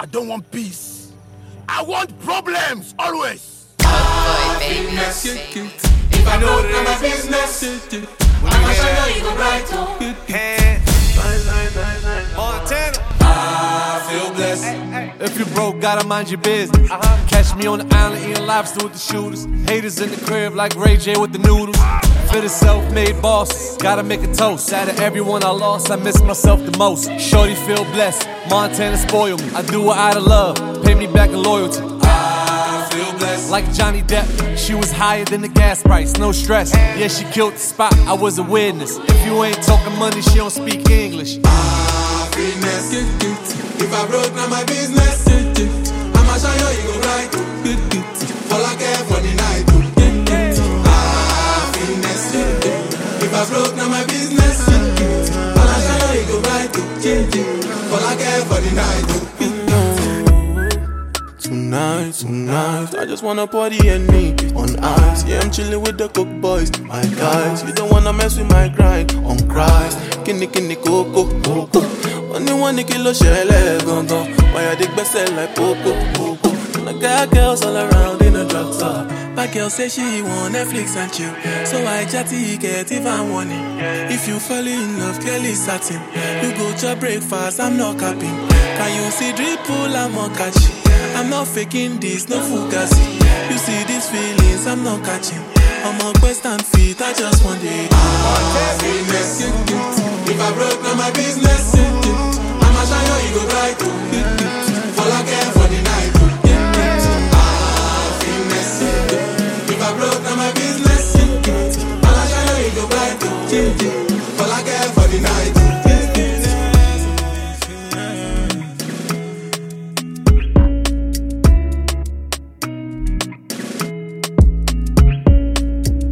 I don't want peace. I want problems always. If I know that my business, I'ma show you you go bright oh. Montana. I feel blessed. If you broke, gotta mind your business. Catch me on the island eating lobster with the shooters. Haters in the crib like Ray J with the noodles. For the self-made boss, gotta make a toast. Out of everyone I lost, I miss myself the most. Shorty feel blessed, Montana spoil me. I do it out of love, pay me back in loyalty. I feel blessed. Like Johnny Depp, she was higher than the gas price, no stress. Yeah, she killed the spot, I was a witness. If you ain't talking money, she don't speak English. Happiness. If I broke, now my business. I'ma show you you go right. All I care for the night. Happiness. If I broke, now my business. I'ma show you you go right. All I care for the night. Tonight, I just wanna party and me on ice. Yeah, I'm chilling with the cook boys, my guys. You don't wanna mess with my grind on Christ. Kini coco. Only one kilo shell gongo. Why I dig best like poco. I got girls all around in a drugstore. My girl say she want Netflix and chill, so I chatty get if I want it. If you fall in love, Kelly satin. You go to breakfast, I'm not capping. Can you see drip pull, I'm not catching. I'm not faking this, no fugazi. You see these feelings, I'm not catching. I'm on quest and feet, I just want it. Happiness. If I broke, now my business. I'ma show you you go right.